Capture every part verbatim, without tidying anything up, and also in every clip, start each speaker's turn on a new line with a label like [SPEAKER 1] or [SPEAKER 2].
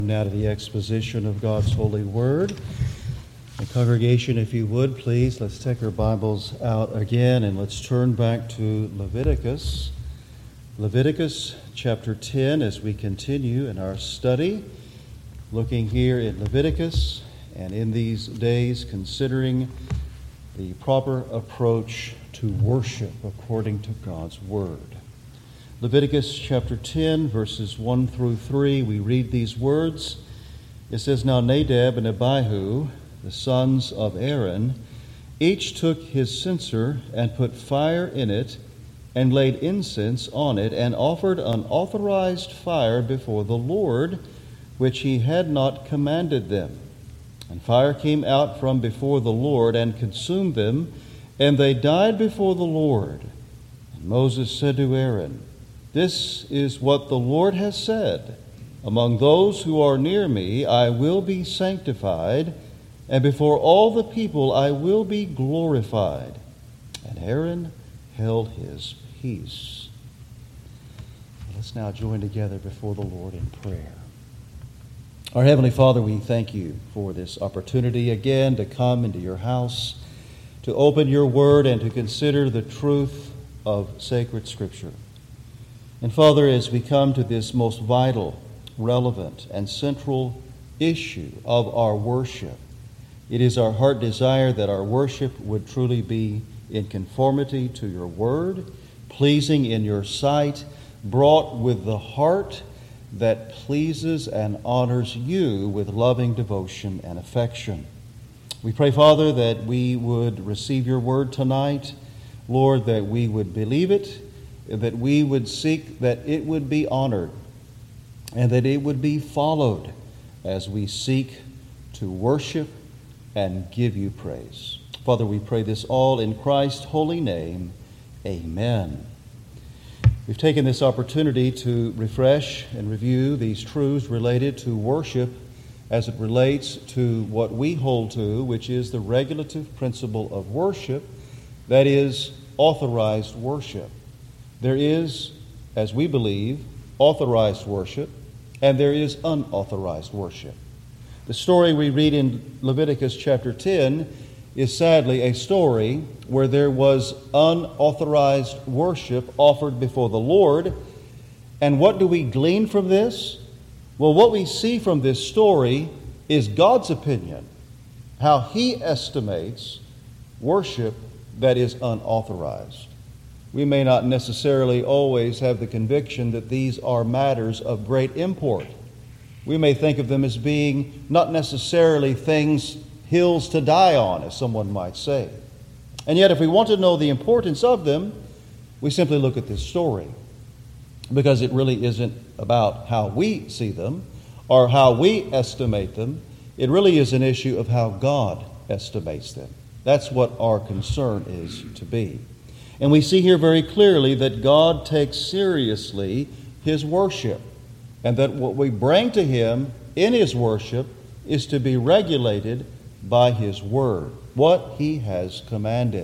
[SPEAKER 1] Now to the exposition of God's holy word. The congregation, if you would, please, let's take our Bibles out again and let's turn back to Leviticus. Leviticus chapter ten as we continue in our study, looking here in Leviticus and in these days considering the proper approach to worship according to God's word. Leviticus chapter ten, verses one through three, we read these words. It says, "Now Nadab and Abihu, the sons of Aaron, each took his censer and put fire in it and laid incense on it and offered an authorized fire before the Lord, which he had not commanded them. And fire came out from before the Lord and consumed them, and they died before the Lord. And Moses said to Aaron, 'This is what the Lord has said. Among those who are near me I will be sanctified, and before all the people I will be glorified.' And Aaron held his peace." Let's now join together before the Lord in prayer. Our Heavenly Father, we thank you for this opportunity again to come into your house, to open your word and to consider the truth of sacred Scripture. And Father, as we come to this most vital, relevant, and central issue of our worship, it is our heart desire that our worship would truly be in conformity to your word, pleasing in your sight, brought with the heart that pleases and honors you with loving devotion and affection. We pray, Father, that we would receive your word tonight, Lord, that we would believe it, that we would seek that it would be honored and that it would be followed as we seek to worship and give you praise. Father, we pray this all in Christ's holy name. Amen. We've taken this opportunity to refresh and review these truths related to worship as it relates to what we hold to, which is the regulative principle of worship, that is, authorized worship. There is, as we believe, authorized worship, and there is unauthorized worship. The story we read in Leviticus chapter ten is sadly a story where there was unauthorized worship offered before the Lord. And what do we glean from this? Well, what we see from this story is God's opinion, how He estimates worship that is unauthorized. We may not necessarily always have the conviction that these are matters of great import. We may think of them as being not necessarily things, hills to die on, as someone might say. And yet, if we want to know the importance of them, we simply look at this story, because it really isn't about how we see them or how we estimate them. It really is an issue of how God estimates them. That's what our concern is to be. And we see here very clearly that God takes seriously His worship, and that what we bring to Him in His worship is to be regulated by His word, what He has commanded.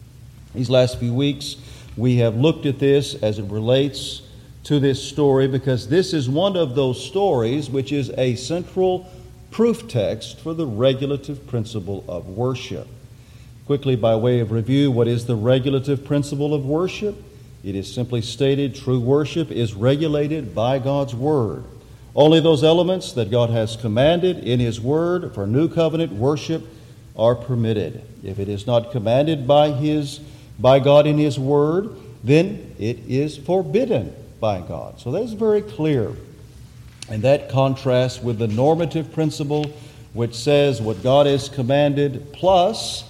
[SPEAKER 1] These last few weeks, we have looked at this as it relates to this story, because this is one of those stories which is a central proof text for the regulative principle of worship. Quickly, by way of review, what is the regulative principle of worship? It is simply stated, true worship is regulated by God's word. Only those elements that God has commanded in His word for new covenant worship are permitted. If it is not commanded by His, by God in His word, then it is forbidden by God. So that is very clear. And that contrasts with the normative principle, which says what God has commanded plus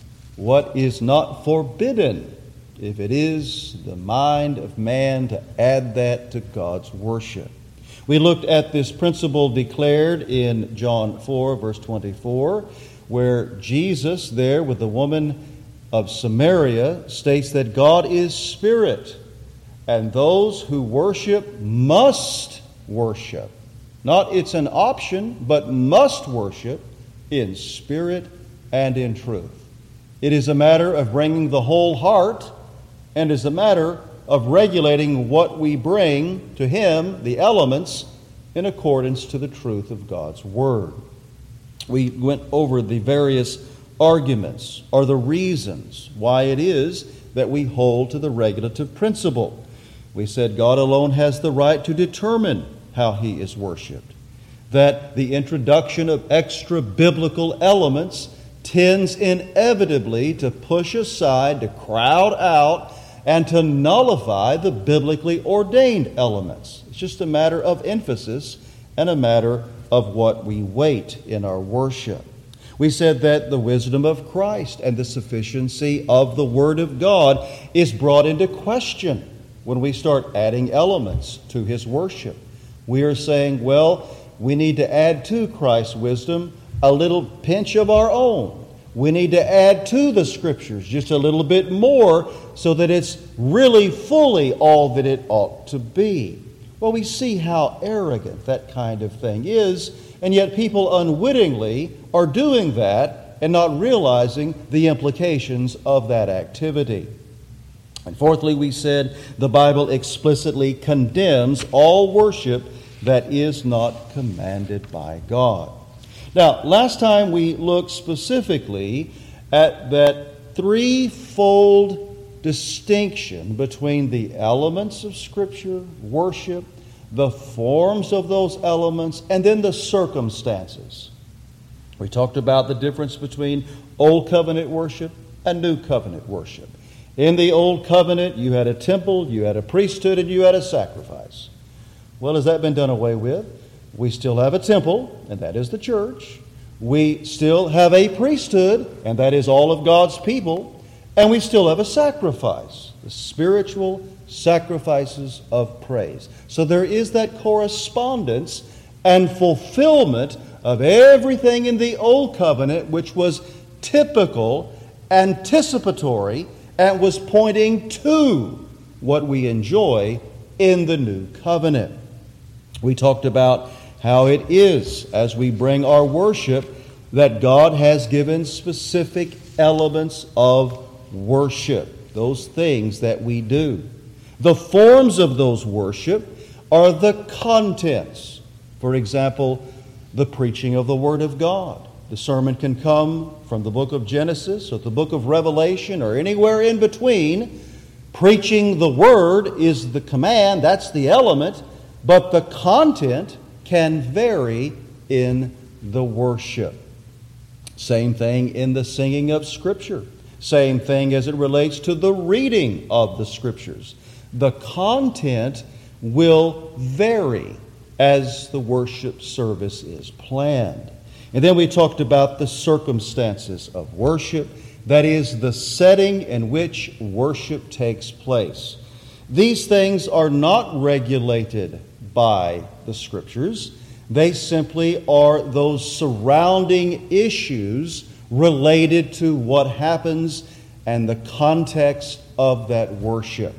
[SPEAKER 1] what is not forbidden, if it is the mind of man to add that to God's worship. We looked at this principle declared in John four, verse twenty-four, where Jesus there with the woman of Samaria states that God is spirit, and those who worship must worship. Not it's an option, but must worship in spirit and in truth. It is a matter of bringing the whole heart, and is a matter of regulating what we bring to Him, the elements, in accordance to the truth of God's Word. We went over the various arguments or the reasons why it is that we hold to the regulative principle. We said God alone has the right to determine how He is worshiped, that the introduction of extra-biblical elements tends inevitably to push aside, to crowd out, and to nullify the biblically ordained elements. It's just a matter of emphasis and a matter of what we weight in our worship. We said that the wisdom of Christ and the sufficiency of the Word of God is brought into question when we start adding elements to His worship. We are saying, well, we need to add to Christ's wisdom a little pinch of our own. We need to add to the Scriptures just a little bit more so that it's really fully all that it ought to be. Well, we see how arrogant that kind of thing is, and yet people unwittingly are doing that and not realizing the implications of that activity. And fourthly, we said the Bible explicitly condemns all worship that is not commanded by God. Now, last time we looked specifically at that threefold distinction between the elements of Scripture, worship, the forms of those elements, and then the circumstances. We talked about the difference between Old Covenant worship and New Covenant worship. In the Old Covenant, you had a temple, you had a priesthood, and you had a sacrifice. Well, has that been done away with? We still have a temple, and that is the church. We still have a priesthood, and that is all of God's people. And we still have a sacrifice, the spiritual sacrifices of praise. So there is that correspondence and fulfillment of everything in the Old Covenant, which was typical, anticipatory, and was pointing to what we enjoy in the New Covenant. We talked about how it is, as we bring our worship, that God has given specific elements of worship, those things that we do. The forms of those worship are the contents. For example, the preaching of the Word of God. The sermon can come from the book of Genesis or the book of Revelation or anywhere in between. Preaching the Word is the command, that's the element, but the content can vary in the worship. Same thing in the singing of Scripture. Same thing as it relates to the reading of the Scriptures. The content will vary as the worship service is planned. And then we talked about the circumstances of worship, that is, the setting in which worship takes place. These things are not regulated by the Scriptures. They simply are those surrounding issues related to what happens and the context of that worship.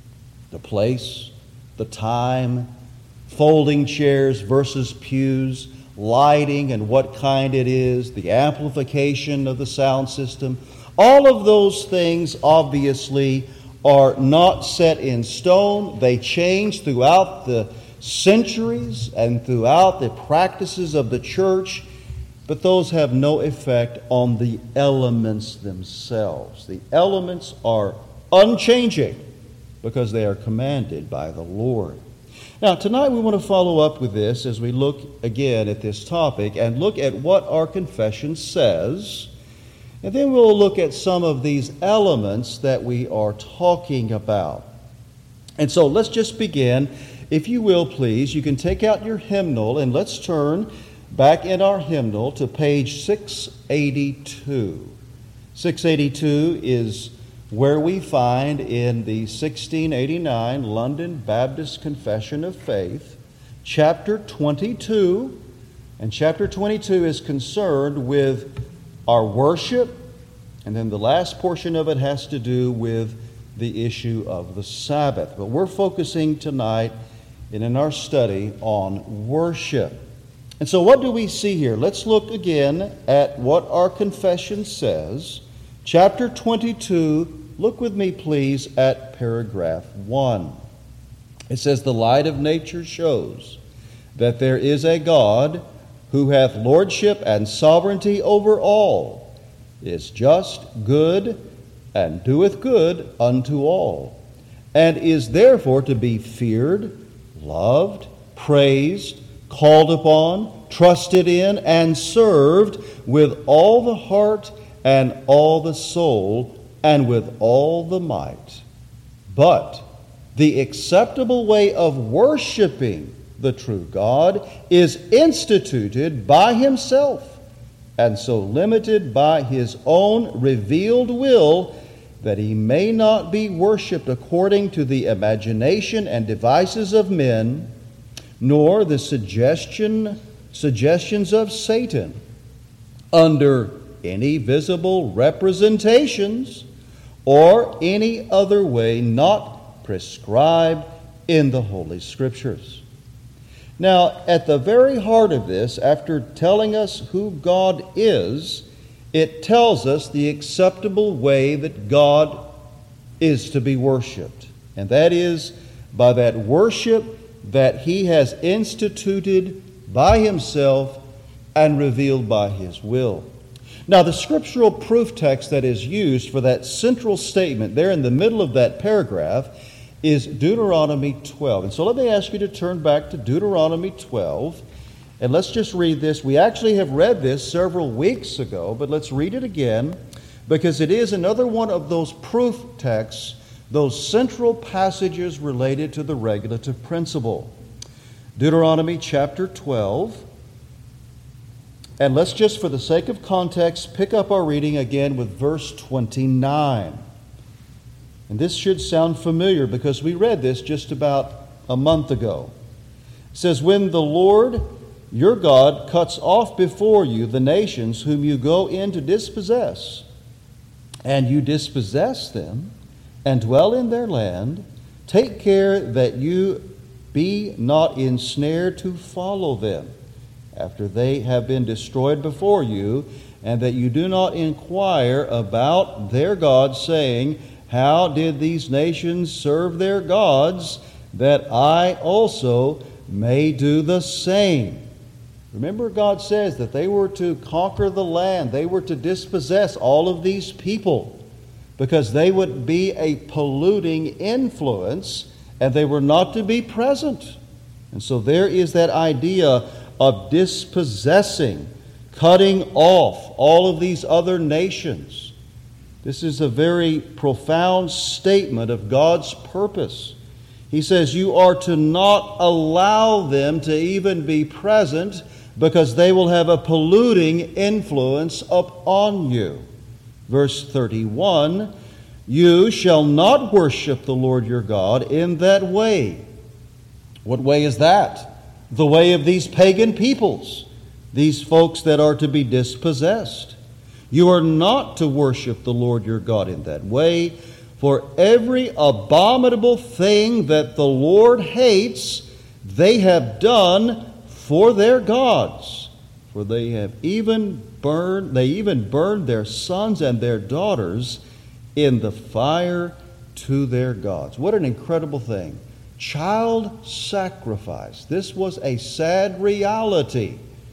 [SPEAKER 1] The place, the time, folding chairs versus pews, lighting and what kind it is, the amplification of the sound system. All of those things obviously are not set in stone. They change throughout the centuries and throughout the practices of the church, but those have no effect on the elements themselves. The elements are unchanging because they are commanded by the Lord. Now, tonight we want to follow up with this as we look again at this topic and look at what our confession says. And then we'll look at some of these elements that we are talking about. And so let's just begin. If you will, please, you can take out your hymnal and let's turn back in our hymnal to page six eighty-two. six eighty-two is where we find in the sixteen eighty-nine London Baptist Confession of Faith, chapter twenty-two, and chapter twenty-two is concerned with our worship, and then the last portion of it has to do with the issue of the Sabbath. But we're focusing tonight and in our study on worship. And so what do we see here? Let's look again at what our confession says. Chapter twenty-two, look with me please at paragraph one. It says, "The light of nature shows that there is a God who hath lordship and sovereignty over all, is just, good, and doeth good unto all, and is therefore to be feared, loved, praised, called upon, trusted in, and served with all the heart and all the soul and with all the might. But the acceptable way of worshiping the true God is instituted by himself, and so limited by his own revealed will, that he may not be worshipped according to the imagination and devices of men, nor the suggestion suggestions of Satan, under any visible representations, or any other way not prescribed in the Holy Scriptures. Now, at the very heart of this, after telling us who God is, it tells us the acceptable way that God is to be worshiped. And that is by that worship that he has instituted by himself and revealed by his will. Now, the scriptural proof text that is used for that central statement there in the middle of that paragraph is Deuteronomy twelve. And so let me ask you to turn back to Deuteronomy twelve, and let's just read this. We actually have read this several weeks ago, but let's read it again, because it is another one of those proof texts, those central passages related to the regulative principle. Deuteronomy chapter twelve. And let's just, for the sake of context, pick up our reading again with verse twenty-nine. And this should sound familiar because we read this just about a month ago. It says, "When the Lord your God cuts off before you the nations whom you go in to dispossess, and you dispossess them, and dwell in their land, take care that you be not ensnared to follow them, after they have been destroyed before you, and that you do not inquire about their gods, saying, how did these nations serve their gods, that I also may do the same?" Remember, God says that they were to conquer the land. They were to dispossess all of these people because they would be a polluting influence and they were not to be present. And so there is that idea of dispossessing, cutting off all of these other nations. This is a very profound statement of God's purpose. He says you are to not allow them to even be present because they will have a polluting influence upon you. Verse thirty-one, "You shall not worship the Lord your God in that way." What way is that? The way of these pagan peoples, these folks that are to be dispossessed. You are not to worship the Lord your God in that way, for every abominable thing that the Lord hates, they have done for their gods. For they have even burned, they even burned their sons and their daughters in the fire to their gods. What an incredible thing. Child sacrifice. This was a sad reality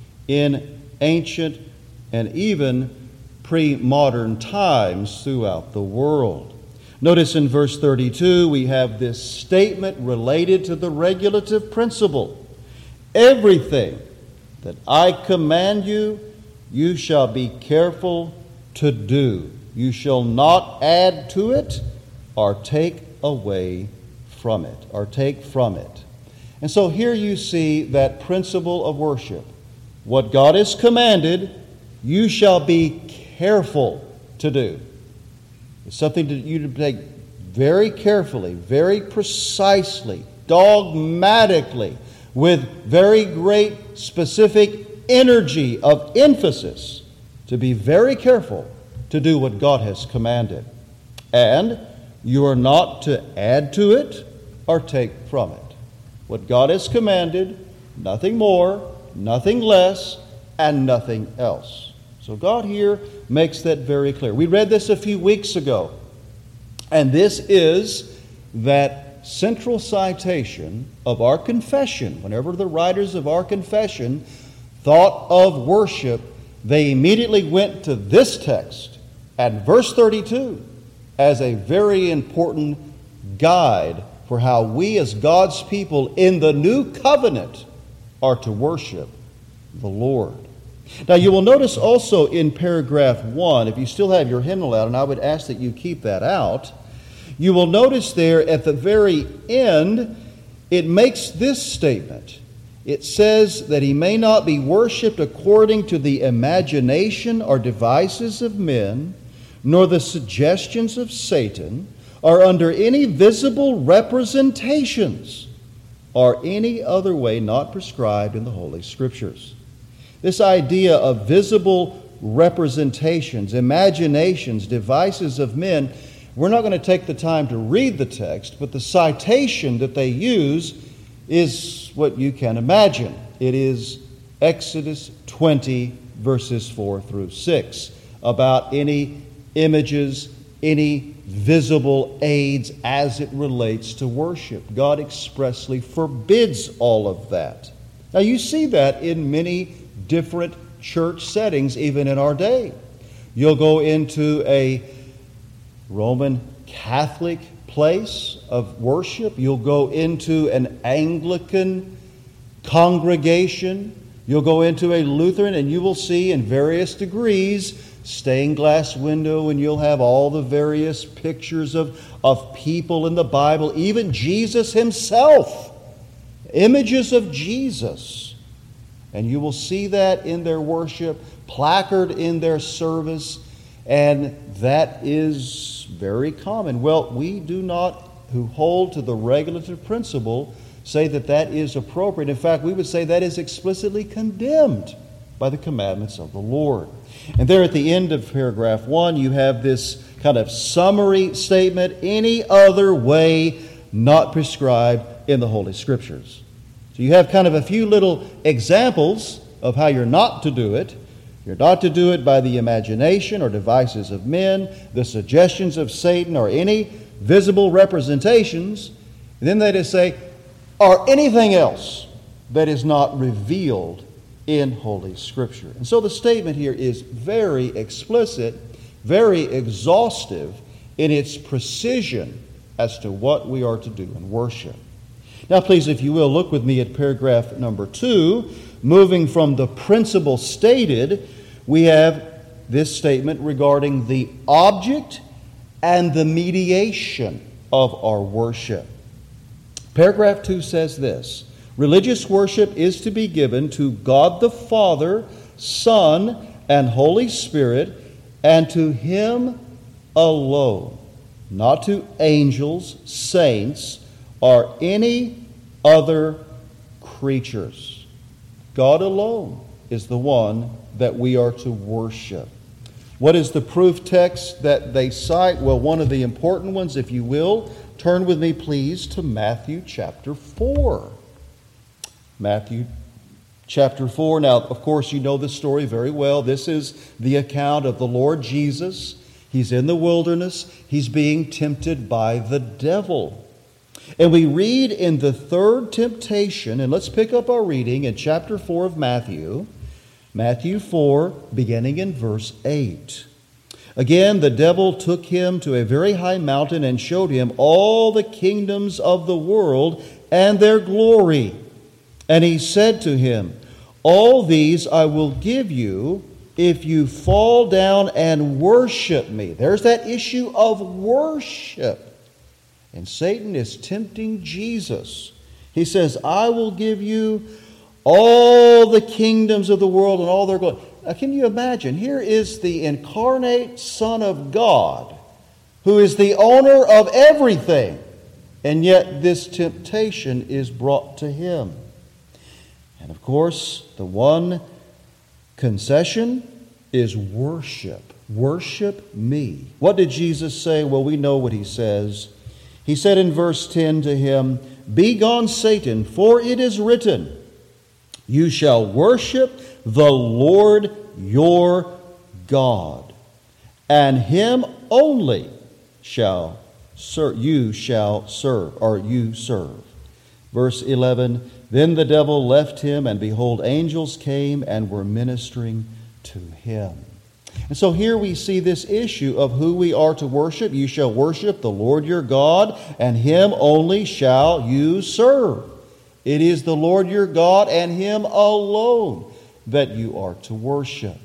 [SPEAKER 1] in ancient and even pre-modern times throughout the world. Notice in verse thirty-two, we have this statement related to the regulative principle. "Everything that I command you, you shall be careful to do. You shall not add to it or take away from it, or take from it." And so here you see that principle of worship. What God has commanded, you shall be careful to do. It's something that you to take very carefully, very precisely, dogmatically, with very great specific energy of emphasis, to be very careful to do what God has commanded. And you are not to add to it or take from it. What God has commanded, nothing more, nothing less, and nothing else. So God here makes that very clear. We read this a few weeks ago. And this is that central citation of our confession, whenever the writers of our confession thought of worship, they immediately went to this text at verse thirty-two as a very important guide for how we as God's people in the new covenant are to worship the Lord. Now you will notice also in paragraph one, if you still have your hymnal out, and I would ask that you keep that out, you will notice there at the very end, it makes this statement. It says that he may not be worshipped according to the imagination or devices of men, nor the suggestions of Satan, or under any visible representations, or any other way not prescribed in the Holy Scriptures. This idea of visible representations, imaginations, devices of men, we're not going to take the time to read the text, but the citation that they use is what you can imagine. It is Exodus twenty, verses four through six, about any images, any visible aids as it relates to worship. God expressly forbids all of that. Now you see that in many different church settings, even in our day. You'll go into a Roman Catholic place of worship. You'll go into an Anglican congregation. You'll go into a Lutheran, and you will see in various degrees stained glass window, and you'll have all the various pictures of, of people in the Bible, even Jesus himself, images of Jesus. And you will see that in their worship, placard in their service, and that is very common. Well, we do not, who hold to the regulative principle, say that that is appropriate. In fact, we would say that is explicitly condemned by the commandments of the Lord. And there at the end of paragraph one, you have this kind of summary statement, any other way not prescribed in the Holy Scriptures. So you have kind of a few little examples of how you're not to do it. You're not to do it by the imagination or devices of men, the suggestions of Satan, or any visible representations. And then they just say, or anything else that is not revealed in Holy Scripture. And so the statement here is very explicit, very exhaustive in its precision as to what we are to do in worship. Now please, if you will, look with me at paragraph number two. Moving from the principle stated, we have this statement regarding the object and the mediation of our worship. Paragraph two says this: religious worship is to be given to God the Father, Son, and Holy Spirit, and to Him alone, not to angels, saints, or any other creatures. God alone is the one that we are to worship. What is the proof text that they cite? Well, one of the important ones, if you will, turn with me please to Matthew chapter four. Matthew chapter four. Now, of course, you know this story very well. This is the account of the Lord Jesus. He's in the wilderness. He's being tempted by the devil. And we read in the third temptation, and let's pick up our reading in chapter four of Matthew, Matthew four, beginning in verse eight. Again, the devil took him to a very high mountain and showed him all the kingdoms of the world and their glory. And he said to him, all these I will give you if you fall down and worship me. There's that issue of worship. And Satan is tempting Jesus. He says, I will give you all the kingdoms of the world and all their glory. Now, can you imagine? Here is the incarnate Son of God, who is the owner of everything. And yet this temptation is brought to him. And of course, the one concession is worship. Worship me. What did Jesus say? Well, we know what he says. He said in verse ten to him, begone, Satan, for it is written, you shall worship the Lord your God, and him only shall serve, you shall serve, or you serve. Verse eleven, then the devil left him, and behold, angels came and were ministering to him. And so here we see this issue of who we are to worship. You shall worship the Lord your God, and him only shall you serve. It is the Lord your God and him alone that you are to worship.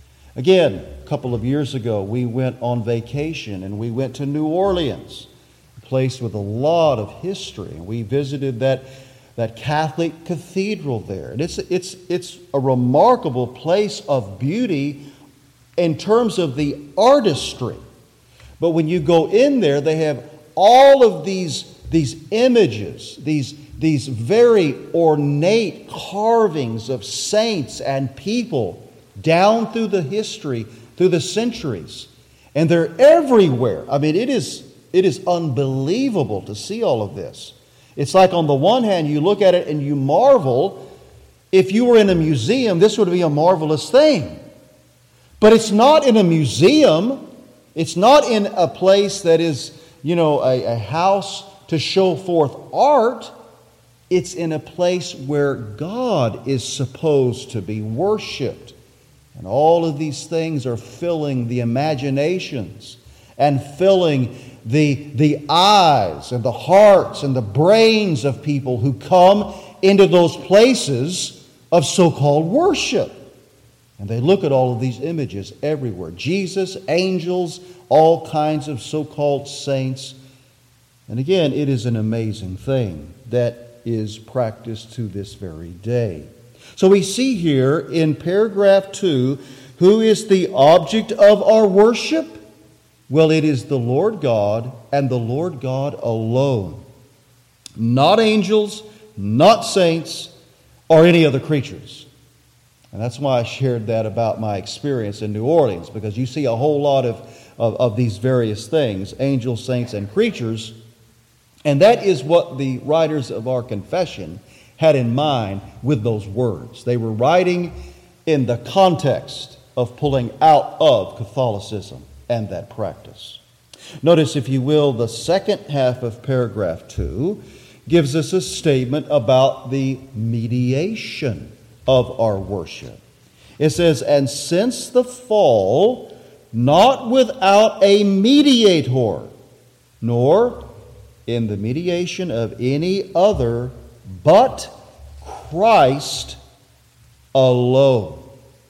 [SPEAKER 1] Again, a couple of years ago, we went on vacation and we went to New Orleans, a place with a lot of history. And we visited that, that Catholic cathedral there. And it's, it's, it's a remarkable place of beauty in terms of the artistry. But when you go in there, they have all of these, these images, these, these very ornate carvings of saints and people down through the history, through the centuries. And they're everywhere. I mean, it is, it is unbelievable to see all of this. It's like on the one hand, you look at it and you marvel. If you were in a museum, this would be a marvelous thing. But it's not in a museum. It's not in a place that is, you know, a, a house to show forth art. It's in a place where God is supposed to be worshipped. And all of these things are filling the imaginations and filling the, the eyes and the hearts and the brains of people who come into those places of so-called worship. And they look at all of these images everywhere. Jesus, angels, all kinds of so-called saints. And again, it is an amazing thing that is practiced to this very day. So we see here in paragraph two, who is the object of our worship? Well, it is the Lord God and the Lord God alone. Not angels, not saints, or any other creatures. And that's why I shared that about my experience in New Orleans, because you see a whole lot of, of, of these various things, angels, saints, and creatures. And that is what the writers of our confession had in mind with those words. They were writing in the context of pulling out of Catholicism and that practice. Notice, if you will, the second half of paragraph two gives us a statement about the mediation of our worship. It says, and since the fall, not without a mediator, nor in the mediation of any other but Christ alone.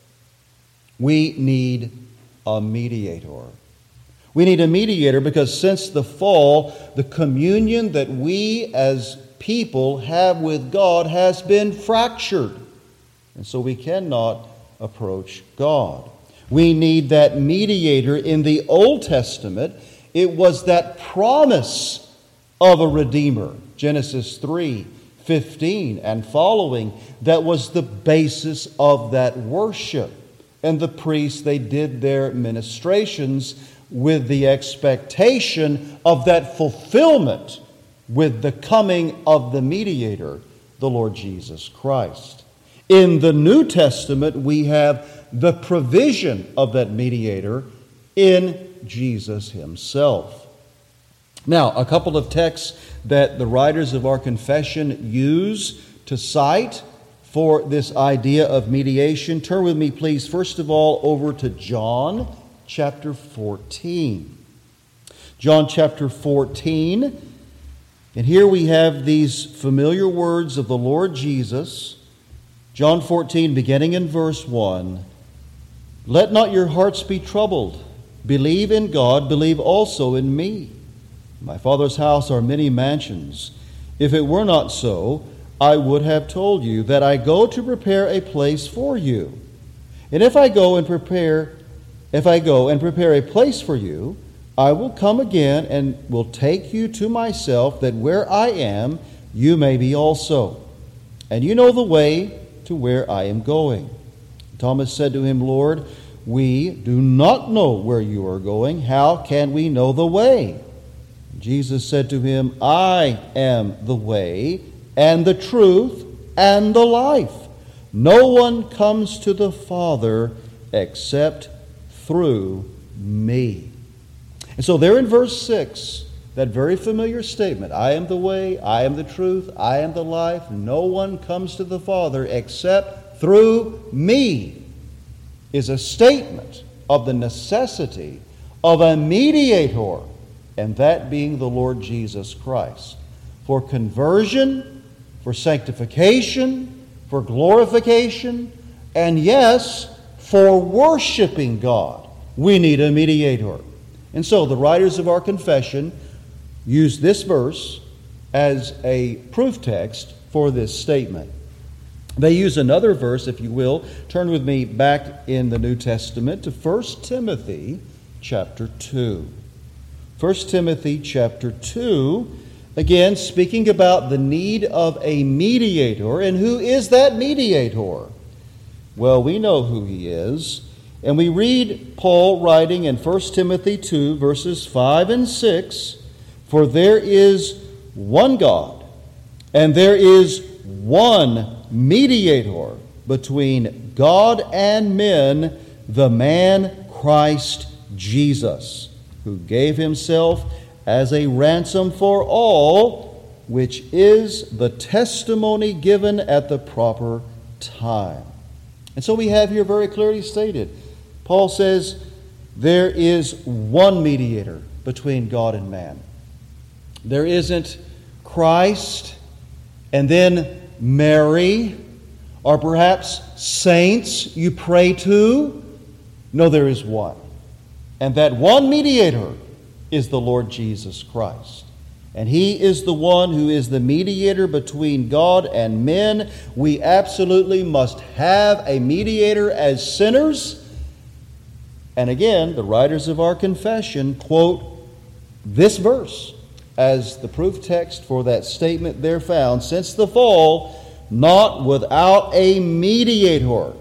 [SPEAKER 1] We need a mediator. We need a mediator because since the fall, the communion that we as people have with God has been fractured. And so we cannot approach God. We need that mediator. In the Old Testament, it was that promise of a Redeemer. Genesis three fifteen and following, that was the basis of that worship. And the priests, they did their ministrations with the expectation of that fulfillment with the coming of the mediator, the Lord Jesus Christ. In the New Testament, we have the provision of that mediator in Jesus himself. Now, a couple of texts that the writers of our confession use to cite for this idea of mediation. Turn with me, please, first of all, over to John chapter fourteen. John chapter fourteen. And here we have these familiar words of the Lord Jesus. John fourteen, beginning in verse one. Let not your hearts be troubled. Believe in God, believe also in me. In my Father's house are many mansions. If it were not so, I would have told you that I go to prepare a place for you. And if I go and prepare, if I go and prepare a place for you, I will come again and will take you to myself, that where I am, you may be also. And you know the way to where I am going. Thomas said to him, Lord, we do not know where you are going. How can we know the way? Jesus said to him, I am the way and the truth and the life. No one comes to the Father except through me. And so there in verse six, That very familiar statement, I am the way, I am the truth, I am the life, no one comes to the Father except through me, is a statement of the necessity of a mediator, and that being the Lord Jesus Christ. For conversion, for sanctification, for glorification, and yes, for worshiping God, we need a mediator. And so the writers of our confession use this verse as a proof text for this statement. They use another verse, if you will. Turn with me back in the New Testament to First Timothy chapter two. First Timothy chapter two, again speaking about the need of a mediator. And who is that mediator? Well, we know who he is. And we read Paul writing in First Timothy two, verses five and six, for there is one God, and there is one mediator between God and men, the man Christ Jesus, who gave himself as a ransom for all, which is the testimony given at the proper time. And so we have here very clearly stated, Paul says, there is one mediator between God and man. There isn't Christ and then Mary, or perhaps saints you pray to. No, there is one. And that one mediator is the Lord Jesus Christ. And he is the one who is the mediator between God and men. We absolutely must have a mediator as sinners. And again, the writers of our confession quote this verse as the proof text for that statement there found, since the fall, not without a mediator,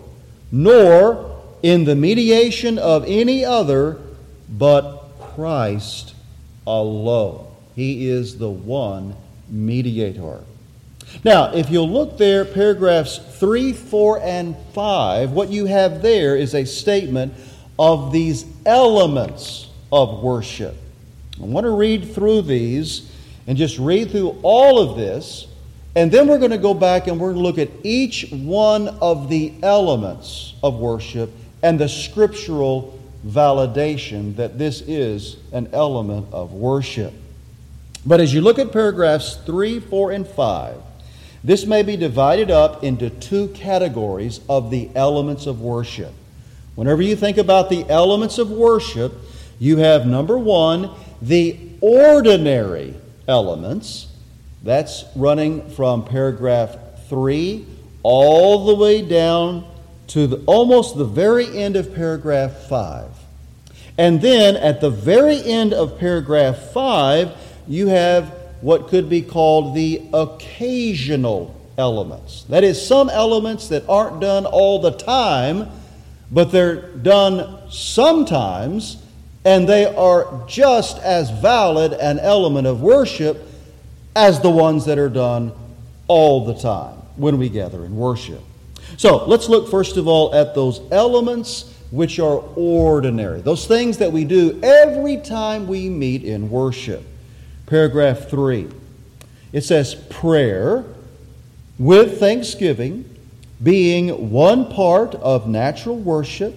[SPEAKER 1] nor in the mediation of any other, but Christ alone. He is the one mediator. Now, if you'll look there, paragraphs three, four, and five, what you have there is a statement of these elements of worship. I want to read through these and just read through all of this, and then we're going to go back and we're going to look at each one of the elements of worship and the scriptural validation that this is an element of worship. But as you look at paragraphs three, four, and five, this may be divided up into two categories of the elements of worship. Whenever you think about the elements of worship, you have, number one, the ordinary elements. That's running from paragraph three all the way down to the, almost the very end of paragraph five. And then at the very end of paragraph five, you have what could be called the occasional elements. That is, some elements that aren't done all the time, but they're done sometimes, and they are just as valid an element of worship as the ones that are done all the time when we gather in worship. So let's look first of all at those elements which are ordinary, those things that we do every time we meet in worship. Paragraph three, it says, prayer with thanksgiving, being one part of natural worship,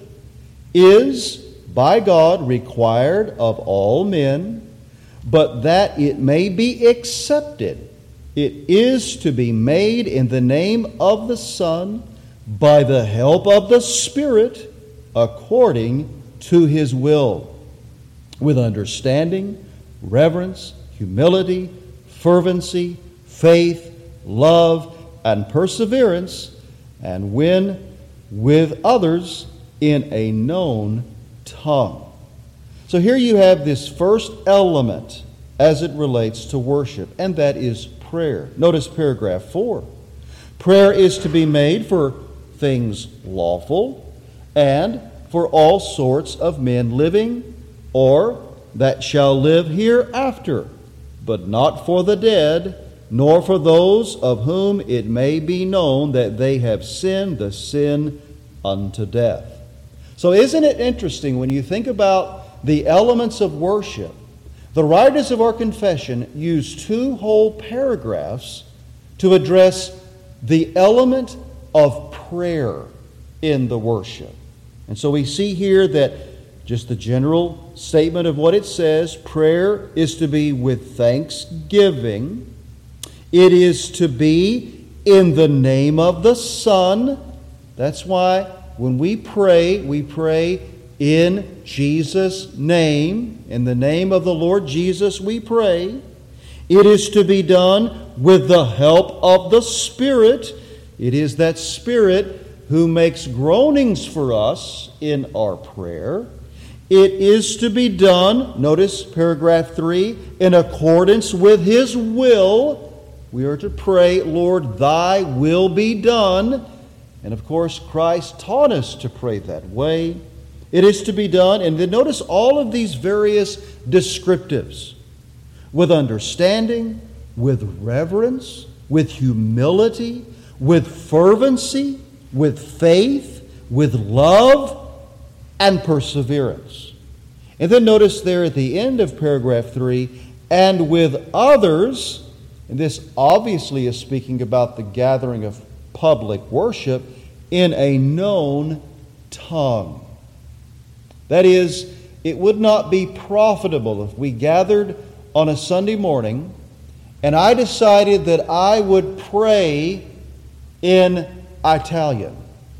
[SPEAKER 1] is by God required of all men, but that it may be accepted, it is to be made in the name of the Son, by the help of the Spirit, according to His will, with understanding, reverence, humility, fervency, faith, love, and perseverance, and when with others in a known tongue. So here you have this first element as it relates to worship, and that is prayer. Notice paragraph four. Prayer is to be made for things lawful and for all sorts of men living or that shall live hereafter, but not for the dead, nor for those of whom it may be known that they have sinned the sin unto death. So isn't it interesting when you think about the elements of worship The writers of our confession use two whole paragraphs to address the element of prayer in the worship. And so we see here that just the general statement of what it says, prayer is to be with thanksgiving. It is to be in the name of the Son. That's why when we pray, we pray in Jesus' name. In the name of the Lord Jesus we pray. It is to be done with the help of the Spirit. It is that Spirit who makes groanings for us in our prayer. It is to be done, notice paragraph three, in accordance with His will. We are to pray, Lord, Thy will be done. And of course, Christ taught us to pray that way. It is to be done, and then notice all of these various descriptives. With understanding, with reverence, with humility, with fervency, with faith, with love, and perseverance. And then notice there at the end of paragraph three, and with others, and this obviously is speaking about the gathering of public worship, in a known tongue. That is, it would not be profitable if we gathered on a Sunday morning and I decided that I would pray in Italian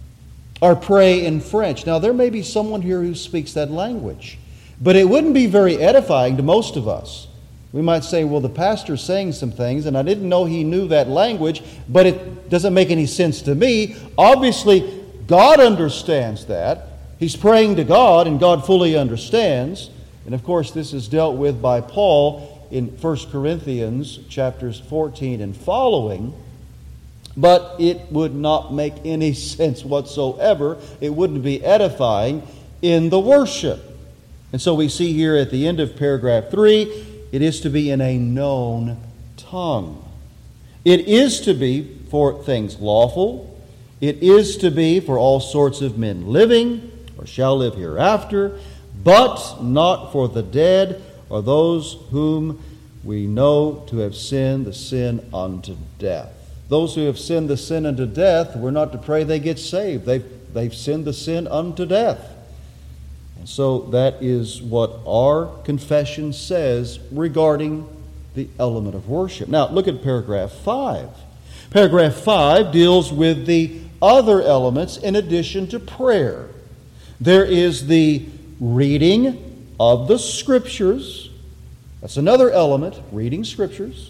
[SPEAKER 1] or pray in French. Now, there may be someone here who speaks that language, but it wouldn't be very edifying to most of us. We might say, well, the pastor's saying some things, and I didn't know he knew that language, but it doesn't make any sense to me. Obviously, God understands that. He's praying to God, and God fully understands. And of course, this is dealt with by Paul in First Corinthians chapters fourteen and following. But it would not make any sense whatsoever. It wouldn't be edifying in the worship. And so we see here at the end of paragraph three, it is to be in a known tongue. It is to be for things lawful. It is to be for all sorts of men living, or shall live hereafter, but not for the dead, or those whom we know to have sinned the sin unto death. Those who have sinned the sin unto death, we're not to pray they get saved. They've, they've sinned the sin unto death. And so that is what our confession says regarding the element of worship. Now, look at paragraph five. Paragraph five deals with the other elements in addition to prayer. There is the reading of the Scriptures. That's another element, reading Scriptures.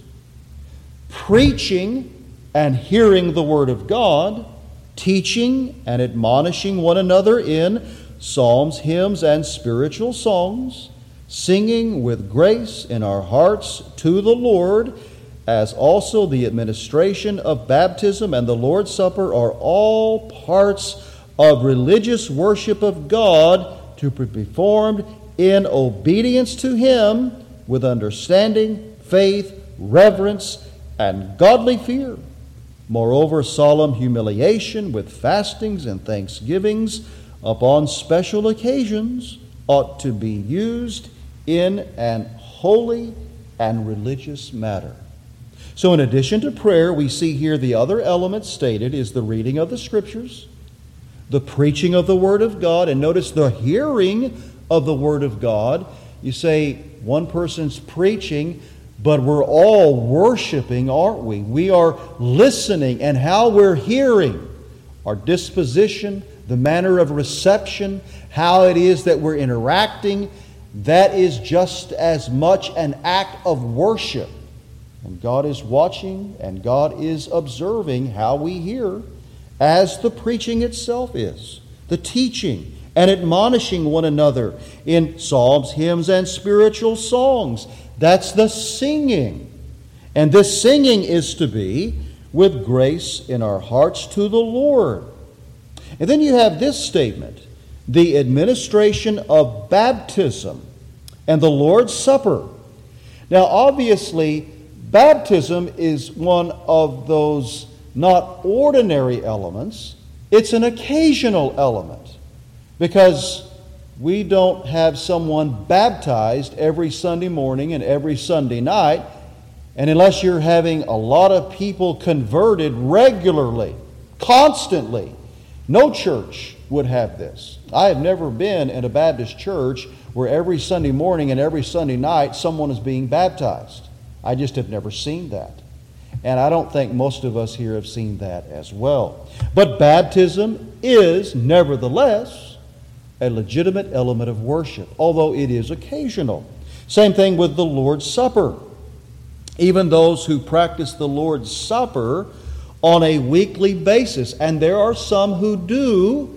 [SPEAKER 1] Preaching and hearing the Word of God. Teaching and admonishing one another in psalms, hymns, and spiritual songs. Singing with grace in our hearts to the Lord, as also the administration of baptism and the Lord's Supper are all parts of religious worship of God, to be performed in obedience to Him with understanding, faith, reverence, and godly fear. Moreover, solemn humiliation with fastings and thanksgivings upon special occasions ought to be used in an holy and religious matter. So in addition to prayer, we see here the other element stated is the reading of the Scriptures, the preaching of the Word of God, and notice the hearing of the Word of God. You say one person's preaching, but we're all worshiping, aren't we? We are listening, and how we're hearing, our disposition, the manner of reception, how it is that we're interacting, that is just as much an act of worship. And God is watching and God is observing how we hear, as the preaching itself is, the teaching and admonishing one another in psalms, hymns, and spiritual songs. That's the singing. And this singing is to be with grace in our hearts to the Lord. And then you have this statement, the administration of baptism and the Lord's Supper. Now, obviously, baptism is one of those not ordinary elements. It's an occasional element, because We don't have someone baptized every Sunday morning and every Sunday night. And unless you're having a lot of people converted regularly, constantly, no church would have this. I have never been in a Baptist church where every Sunday morning and every Sunday night someone is being baptized. I just have never seen that. And I don't think most of us here have seen that as well. But baptism is, nevertheless, a legitimate element of worship, although it is occasional. Same thing with the Lord's Supper. Even those who practice the Lord's Supper on a weekly basis, and there are some who do,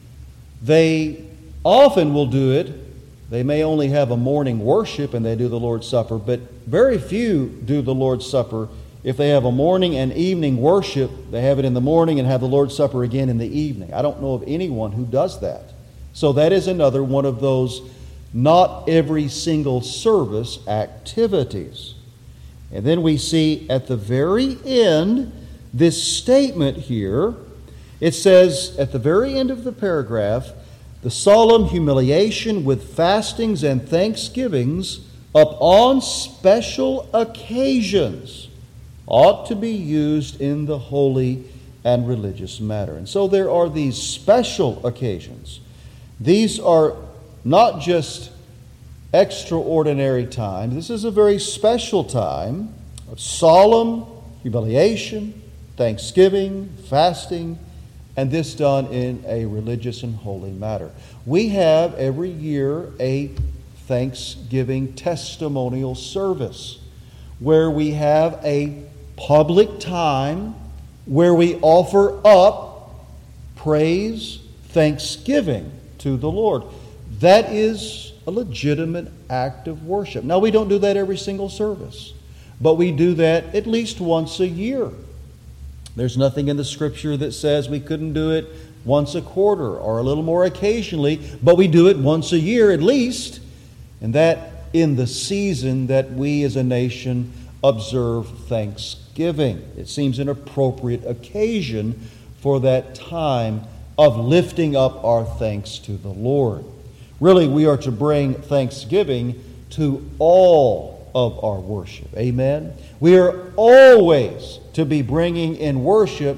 [SPEAKER 1] they often will do it. They may only have a morning worship and they do the Lord's Supper, but very few do the Lord's Supper. If they have a morning and evening worship, they have it in the morning and have the Lord's Supper again in the evening. I don't know of anyone who does that. So that is another one of those not every single service activities. And then we see at the very end this statement here. It says at the very end of the paragraph, the solemn humiliation with fastings and thanksgivings upon special occasions ought to be used in the holy and religious matter. And so there are these special occasions. These are not just extraordinary times. This is a very special time of solemn humiliation, thanksgiving, fasting, and this done in a religious and holy matter. We have every year a Thanksgiving testimonial service where we have a public time where we offer up praise, thanksgiving to the Lord. That is a legitimate act of worship. Now, we don't do that every single service, but we do that at least once a year. There's nothing in the Scripture that says we couldn't do it once a quarter or a little more occasionally, but we do it once a year at least, and that in the season that we as a nation observe Thanksgiving. It seems an appropriate occasion for that time of lifting up our thanks to the Lord. Really, we are to bring thanksgiving to all of our worship. Amen? We are always to be bringing in worship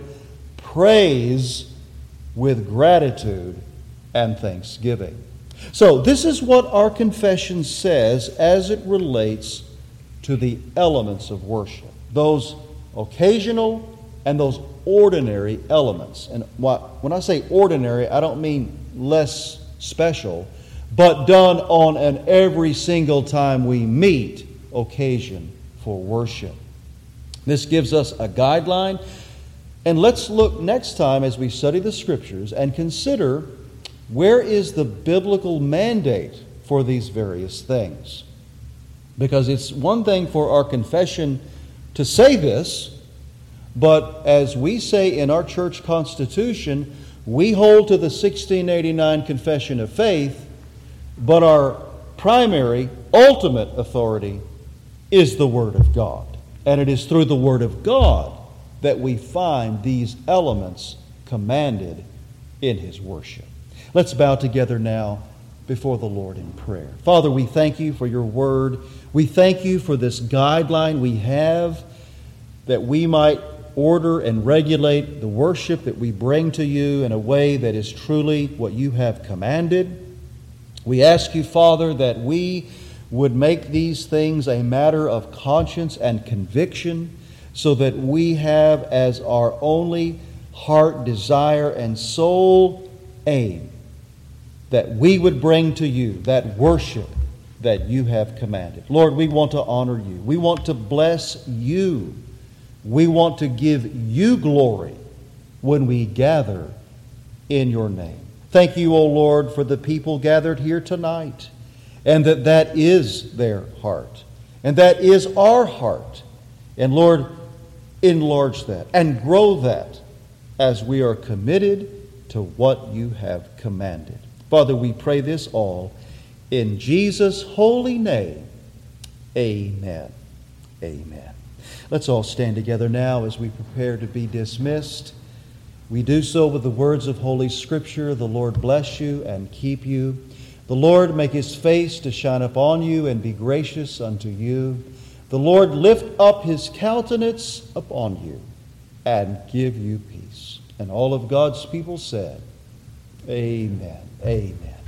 [SPEAKER 1] praise with gratitude and thanksgiving. So this is what our confession says as it relates to the elements of worship. Those occasional and those ordinary elements. And when I say ordinary, I don't mean less special, but done on an every single time we meet occasion for worship. This gives us a guideline. And let's look next time as we study the Scriptures and consider where is the biblical mandate for these various things. Because it's one thing for our confession to say this, but as we say in our church constitution, we hold to the sixteen eighty-nine Confession of Faith, but our primary, ultimate authority is the Word of God. And it is through the Word of God that we find these elements commanded in His worship. Let's bow together now before the Lord in prayer. Father, we thank You for Your Word. We thank You for this guideline we have that we might order and regulate the worship that we bring to You in a way that is truly what You have commanded. We ask You, Father, that we would make these things a matter of conscience and conviction so that we have as our only heart desire and sole aim that we would bring to You that worship that You have commanded. Lord, we want to honor You. We want to bless You. We want to give You glory when we gather in Your name. Thank You, O Lord, for the people gathered here tonight, and that that is their heart, and that is our heart. And Lord, enlarge that and grow that as we are committed to what You have commanded. Father, we pray this all in Jesus' holy name. Amen. Amen. Let's all stand together now as we prepare to be dismissed. We do so with the words of Holy Scripture. The Lord bless you and keep you. The Lord make his face to shine upon you and be gracious unto you. The Lord lift up his countenance upon you and give you peace. And all of God's people said, Amen. Amen.